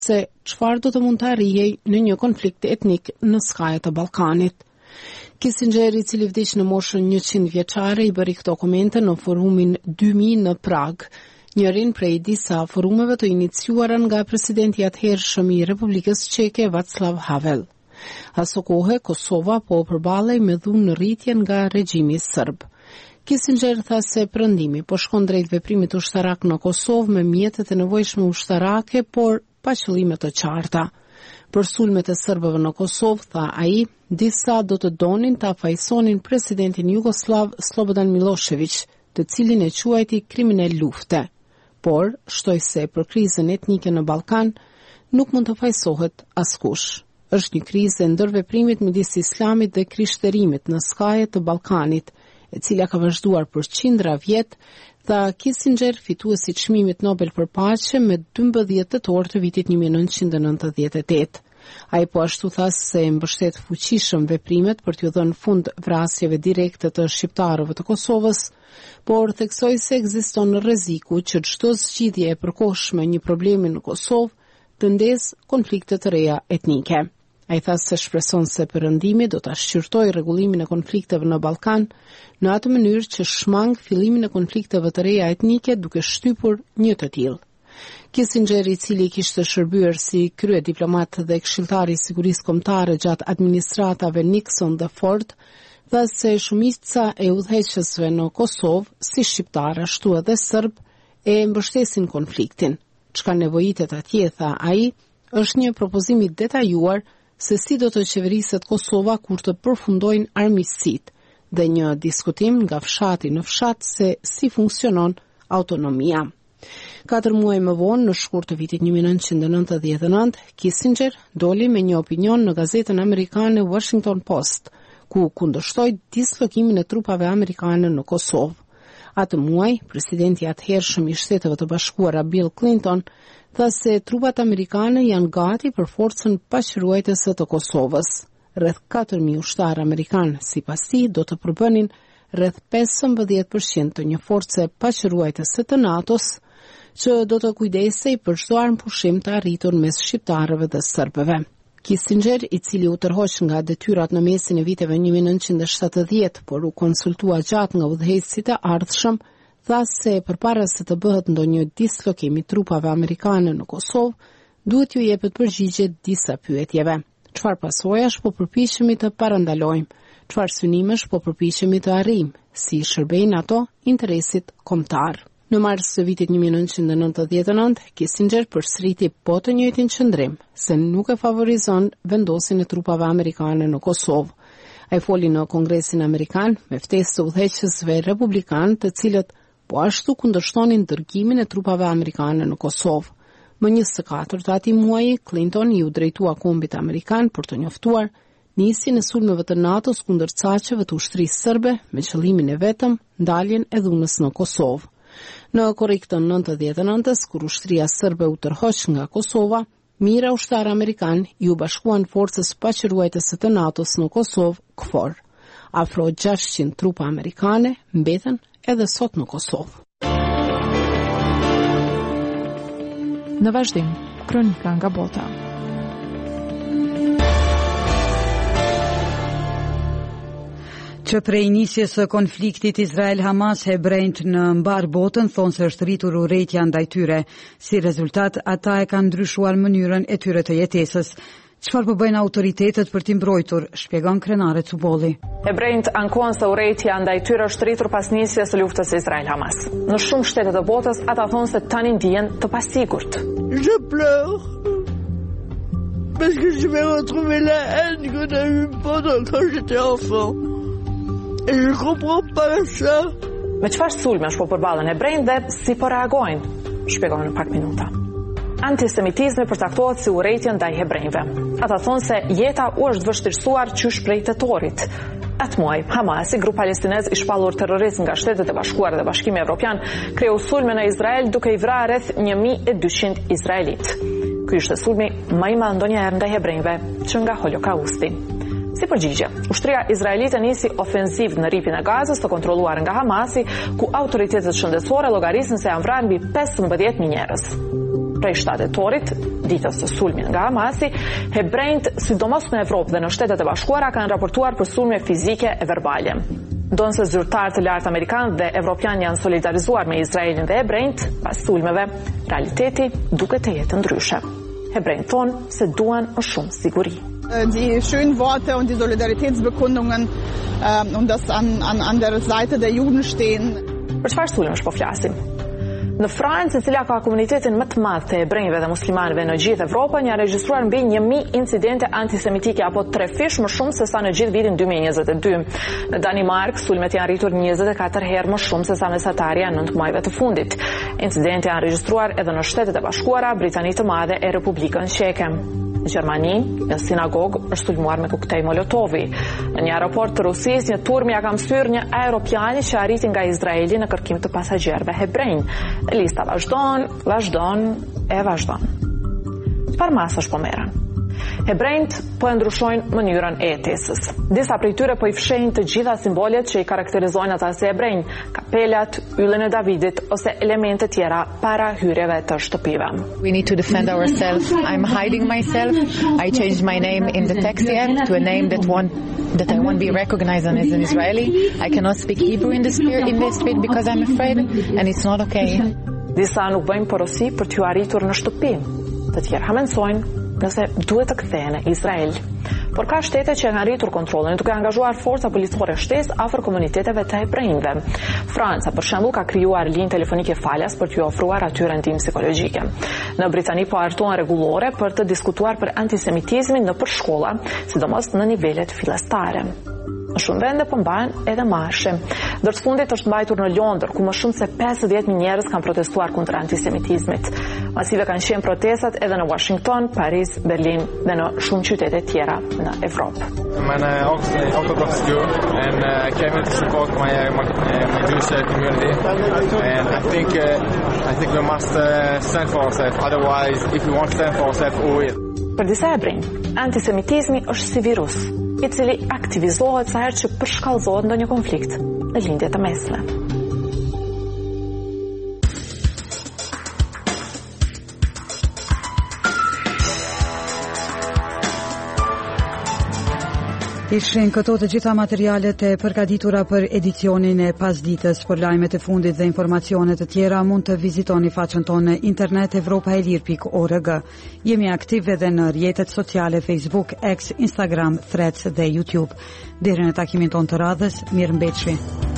se çfarë do të mund të arrijej në një konflikt etnik në skajet të Ballkanit. Kissinger, i cili vdiq në moshën 100 vjeçare, i bëri këto komente në forumin 2000 në Prag, njërin prej disa forumeve të iniciuara nga presidenti atëhershëm i Republikës Çeke Václav Havel. Aso kohë Kosova po përballej me dhunë rritjen nga regjimi serb. Kissinger tha se perëndimi po shkon drejt veprimit ushtarak në Kosovë me mjetet e nevojshme ushtarake, por pa qëllime të qarta. Për sulmet e serbëve në Kosovë, tha ai, disa do të donin ta fajsonin presidentin Jugoslav Slobodan Milošević, të cilin e quajti kriminal lufte. Por shtoi se për krizën etnike në Ballkan nuk mund të fajsohet askush. Është një krizë e ndërveprimit midis islamit dhe krishterimit në skajet të Ballkanit, e cila ka vazhduar për qindra vjet, tha Kissinger, fituesi i çmimit Nobel për paqe me 12 tetor të vitit 1998. Ai po ashtu tha se mbështet fuqishëm veprimet për t'u dhënë fund vrasjeve direkte të shqiptarëve të Kosovës, por theksoi se ekziston rreziku që çdo zgjidhje e përkohshme një problemi në Kosovë të ndesë konflikte të reja etnike. Ai tha se shpreson se perëndimi do ta shqyrtojë rregullimin e konflikteve në Ballkan në atë mënyrë që shmang fillimin e konflikteve të reja etnike duke shtypur një të tillë. Kissinger, i cili kishte shërbyer si krye diplomat dhe këshilltar i sigurisë kombëtare gjatë administratave Nixon dhe Ford, tha se shumica e udhëheqësve në Kosovë, si shqiptar ashtu edhe serb, e mbështesin konfliktin. Çka nevojitet atje, tha ai, është një propozim i detajuar se si do të qeveriset Kosova kur të përfundojnë armiqësitë dhe një diskutim nga fshati në fshat se si funksionon autonomia. 4 muaj më vonë, në shkurt të vitit 1999, Kissinger doli me një opinion në gazetën amerikane Washington Post, ku kundërshtoi dislokimin e trupave amerikane në Kosovë. Atë muaj, presidenti atëhershëm i Shteteve të Bashkuara Bill Clinton tha se trupat amerikane janë gati për forcën paqëruajtëse të Kosovës. Rreth 4.000 ushtarë amerikanë sipas tij do të përbënin rreth 15% të një force paqëruajtëse të NATO-s, që do të kujdesej për çdo armë pushim të arritur mes shqiptarëve dhe serbëve. Kissinger, i cili u tërhoq nga detyrat në mesin e viteve 1970, por u konsultua gjatë nga udhëheqësit e ardhshëm, tha se përpara se të bëhet ndonjë dislokim i trupave amerikane në Kosovë, duhet ju jepet përgjigje disa pyetjeve. Çfarë pasojash po përpiqemi të parandalojmë? Çfarë synimesh po përpiqemi të arrijmë? Si shërbejnë ato interesit kombëtar? Në mars të vitit 1999, Kissinger përsëriti po të njëjtin qëndrim, se nuk e favorizon vendosin e trupave amerikane në Kosovë. Ai foli në Kongresin Amerikan me ftesë të udhëheqësve republikanë, të cilët po ashtu kundërshtonin dërgimin e trupave amerikane në Kosovë. Më 24 të atij muaji, Clinton i u drejtua kombit amerikan për të njoftuar nisjen e sulmeve të NATO-s kundër caqeve të ushtrisë serbe me qëllimin e vetëm ndaljen e dhunës në Kosovë. Në korriktën 99-s, kur ushtria serbe u tërhoq nga Kosova, mira ushtarë amerikan ju bashkuan forcës paqëruajtëse të NATO-s në Kosovë, KFOR. Afro 600 trupa amerikane mbeten edhe sot në Kosovë. Në vazhdim, kronika nga bota. Që prej nisjes së konfliktit Izrael-Hamas, hebrejt në mbar botën thonë se është rritur urrejtja ndaj tyre. Si rezultat, ata e kanë ndryshuar mënyrën e tyre të jetesës. Çfarë po bëjnë autoritetet për t'i mbrojtur, shpjegon krenare Cubolli. Hebrejt ankohen se urrejtja ndaj tyre është rritur pas nisjes së luftës Izrael-Hamas. Në shumë shtete të botës, ata thonë se tani ndihen të pasigurt. Je pleure. Parce que je vais retrouver la haine qu'on a eue pendant quand j'étais enfant. Et je comprends pas ça. Me çfarë sulmesh po përballen hebrejt dhe si po reagojnë? Shpjegon në pak minuta. Antisemitizmi përcaktohet si urrejtje ndaj hebrejve. Ata thonë se jeta u është vështirësuar qysh prej tetorit. Atë muaj, Hamas, grup palestinez i shpallur terrorist nga Shtetet e Bashkuara dhe Bashkimi Evropian, kreu sulme në Izrael duke i vrarë rreth 1200 izraelit. Ky ishte sulmi më i madh ndonjëherë ndaj hebrejve që nga Holokausti. Si përgjigje, ushtria izraelite nisi ofensivë në rripin e Gazës të kontrolluar nga Hamasi, ku autoritetet shëndetësore llogarisin se janë vrarë mbi 15.000 njerëz. Prej shtatetorit, ditës së sulmit nga Hamasi, hebrejt, sidomos në Evropë dhe në Shtetet e Bashkuara, kanë raportuar për sulme fizike e verbale. Ndonse zyrtarë të lartë amerikanë dhe evropianë janë solidarizuar me Izraelin dhe hebrejt, pas sulmeve, realiteti duket të jetë ndryshe. Hebrejt thonë se duan më shumë siguri. Die schönen Worte und die Solidaritätsbekundungen und das an der Seite der Juden stehen. Për çfarë sulmesh po flasim? Në Francë, e cila ka komunitetin më të madh të hebrejve dhe muslimanëve në gjithë Evropën, janë regjistruar mbi 1000 incidente antisemitike apo trefish më shumë se sa në gjithë vitin 2022. Në Danimark, sulmet janë rritur 24 herë më shumë se sa mesatarja në 9 muajve të fundit. Incidente janë regjistruar edhe në Shtetet e Bashkuara, Britani të Madhe e Republikën Çeke. Në Gjermani, një sinagogë është sulmuar me koktejl Molotovi. Në një aeroport të Rusisë, një turm ja ka msyrë një aeroplani që arriti nga Izraeli në kërkim të pasagjerëve hebrej. Lista vazhdon. Çfarë masësh po merren? Hebrejt po e ndryshojnë mënyrën e jetesës. Disa prej tyre po I fshehin të gjitha simbolet që I karakterizojnë ata si hebrejnë, kapelat, yllën e Davidit ose elemente tjera para hyrjeve të shtëpive. We need to defend ourselves. I'm hiding myself. I changed my name in the taxi app to a name that I won't be recognized as an Israeli. I cannot speak Hebrew in the street because I'm afraid and it's not okay. Disa nuk bëjnë porosi për t'ju arritur në shtëpi. Të tjerë hamensojnë nëse duhet të kthehen në Izrael. Por ka shtete që kanë rritur kontrollin duke angazhuar forca policore shtesë afër komuniteteve të hebrejve. Franca, për shembull, ka krijuar linjë telefonike falas për t'ju ofruar atyre ndihmë psikologjike. Në Britani po hartohen rregullore për të diskutuar për antisemitizmin nëpër shkolla, sidomos në nivelet fillestare. Në shumë vende po mbahen edhe marshe. Ndërtfundit është mbajtur në Londër, ku më shumë se 50.000 njerëz kanë protestuar kundër antisemitizmit. Masive kanë qenë protestat edhe në Washington, Paris, Berlin dhe në shumë qytete tjera në Evropë. I'm an Orthodox Jew and I came here to support my Jewish community and I think we must stand for ourselves. Otherwise, if we won't stand for ourselves, we will. Për disa hebrej, antisemitizmi është si virus, I cili aktivizohet sa herë që përshkallëzohet ndonjë konflikt në lindje të mesme. Ishin këto të gjitha materialet e përgatitura për edicionin e pasditës. Për lajmet e fundit dhe informacionet të tjera mund të vizitoni faqen tonë në internet evropaelir.org. Jemi aktiv edhe në rrjetet sociale Facebook, X, Instagram, Threads dhe YouTube. Deri në takimin tonë të radhës, mirëmbëjtje.